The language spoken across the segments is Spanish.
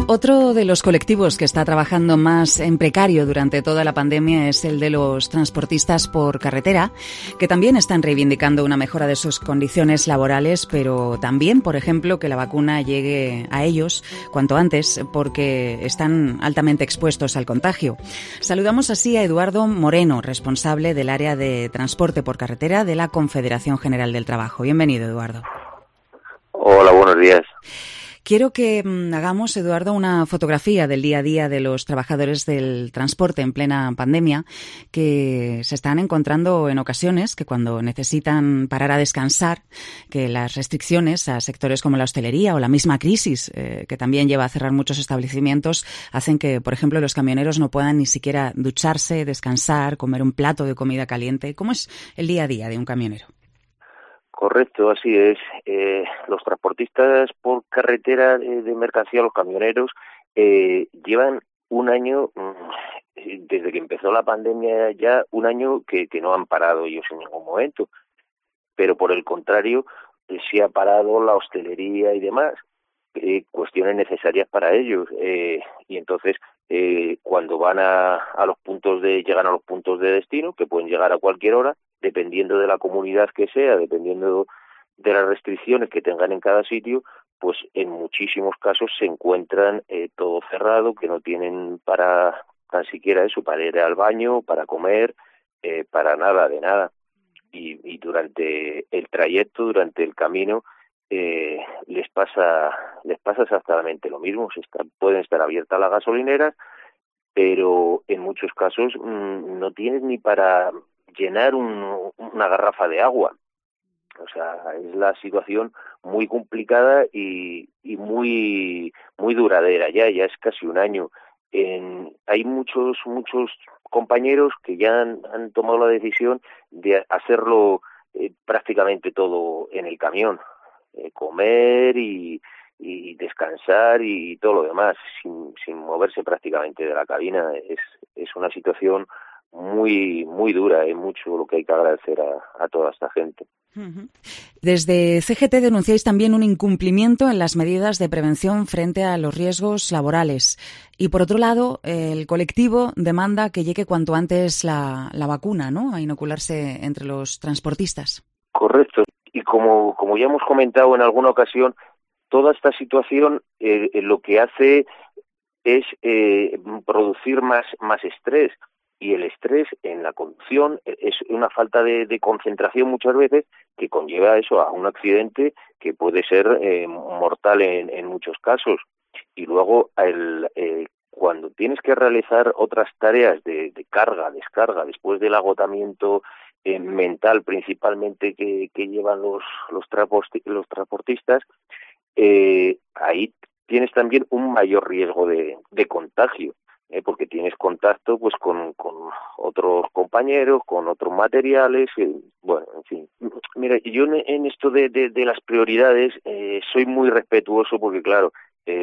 Otro de los colectivos que está trabajando más en precario durante toda la pandemia es el de los transportistas por carretera, que también están reivindicando una mejora de sus condiciones laborales, pero también, por ejemplo, que la vacuna llegue a ellos cuanto antes, porque están altamente expuestos al contagio. Saludamos así a Eduardo Moreno, responsable del área de transporte por carretera de la Confederación General del Trabajo. Bienvenido, Eduardo. Hola, buenos días. Quiero que hagamos, Eduardo, una fotografía del día a día de los trabajadores del transporte en plena pandemia, que se están encontrando en ocasiones que cuando necesitan parar a descansar, que las restricciones a sectores como la hostelería o la misma crisis, que también lleva a cerrar muchos establecimientos, hacen que, por ejemplo, los camioneros no puedan ni siquiera ducharse, descansar, comer un plato de comida caliente. ¿Cómo es el día a día de un camionero? Correcto, así es. Los transportistas por carretera de mercancía, los camioneros, llevan un año, desde que empezó la pandemia ya, un año que no han parado ellos en ningún momento. Pero por el contrario, sí ha parado la hostelería y demás, cuestiones necesarias para ellos. Y entonces, cuando van a los puntos llegan a los puntos de destino, que pueden llegar a cualquier hora, dependiendo de la comunidad que sea, dependiendo de las restricciones que tengan en cada sitio, pues en muchísimos casos se encuentran todo cerrado, que no tienen para tan siquiera eso, para ir al baño, para comer, para nada de nada. Y durante el trayecto, durante el camino, les pasa exactamente lo mismo. Pueden estar abiertas las gasolineras, pero en muchos casos no tienes ni para llenar una garrafa de agua. O sea, es la situación muy complicada y muy duradera. Ya es casi un año. Hay muchos compañeros que ya han tomado la decisión de hacerlo prácticamente todo en el camión, comer y descansar y todo lo demás, sin moverse prácticamente de la cabina. Es una situación muy dura, es mucho lo que hay que agradecer a toda esta gente. Desde CGT denunciáis también un incumplimiento en las medidas de prevención frente a los riesgos laborales. Y por otro lado, el colectivo demanda que llegue cuanto antes la vacuna, ¿no?, a inocularse entre los transportistas. Correcto. Y como ya hemos comentado en alguna ocasión, toda esta situación lo que hace es producir más estrés. Y el estrés en la conducción es una falta de concentración muchas veces que conlleva eso a un accidente que puede ser mortal en muchos casos. Y luego cuando tienes que realizar otras tareas de carga, descarga, después del agotamiento mental principalmente que llevan los transportistas, ahí tienes también un mayor riesgo de contagio. Porque tienes contacto pues con otros compañeros, con otros materiales, bueno, en fin. Mira, yo en esto de las prioridades soy muy respetuoso porque, claro,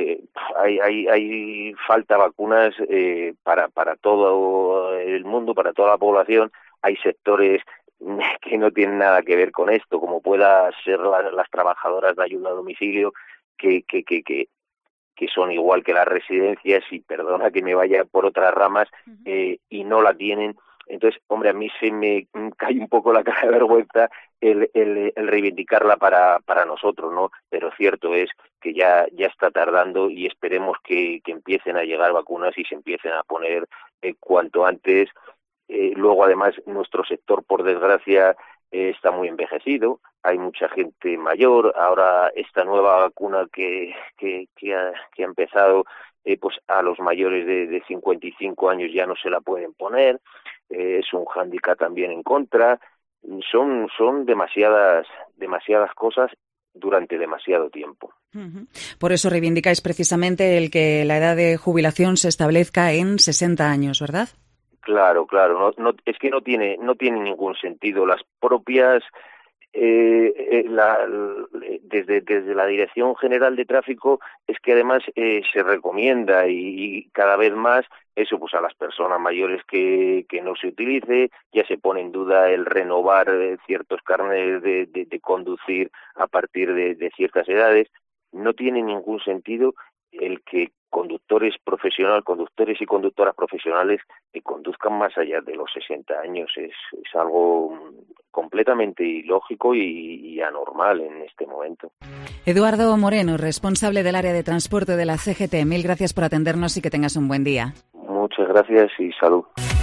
hay falta vacunas para todo el mundo, para toda la población. Hay sectores que no tienen nada que ver con esto, como pueda ser las trabajadoras de ayuda a domicilio, que son igual que las residencias, y perdona que me vaya por otras ramas, y no la tienen. Entonces, hombre, a mí se me cae un poco la cara de vergüenza el reivindicarla para nosotros, ¿no? Pero cierto es que ya está tardando y esperemos que empiecen a llegar vacunas y se empiecen a poner cuanto antes. Luego, además, nuestro sector, por desgracia, está muy envejecido, hay mucha gente mayor. Ahora esta nueva vacuna que ha empezado, pues a los mayores de 55 años ya no se la pueden poner, es un hándicap también en contra. Son demasiadas cosas durante demasiado tiempo. Por eso reivindicáis precisamente el que la edad de jubilación se establezca en 60 años, ¿verdad? Claro, no, es que no tiene ningún sentido. Las propias desde la Dirección General de Tráfico es que además se recomienda y cada vez más eso, pues a las personas mayores que no se utilice. Ya se pone en duda el renovar ciertos carnets de conducir a partir de ciertas edades. No tiene ningún sentido el que conductores y conductoras profesionales que conduzcan más allá de los 60 años es algo completamente ilógico y anormal en este momento. Eduardo Moreno, responsable del área de transporte de la CGT, mil gracias por atendernos y que tengas un buen día. Muchas gracias y salud.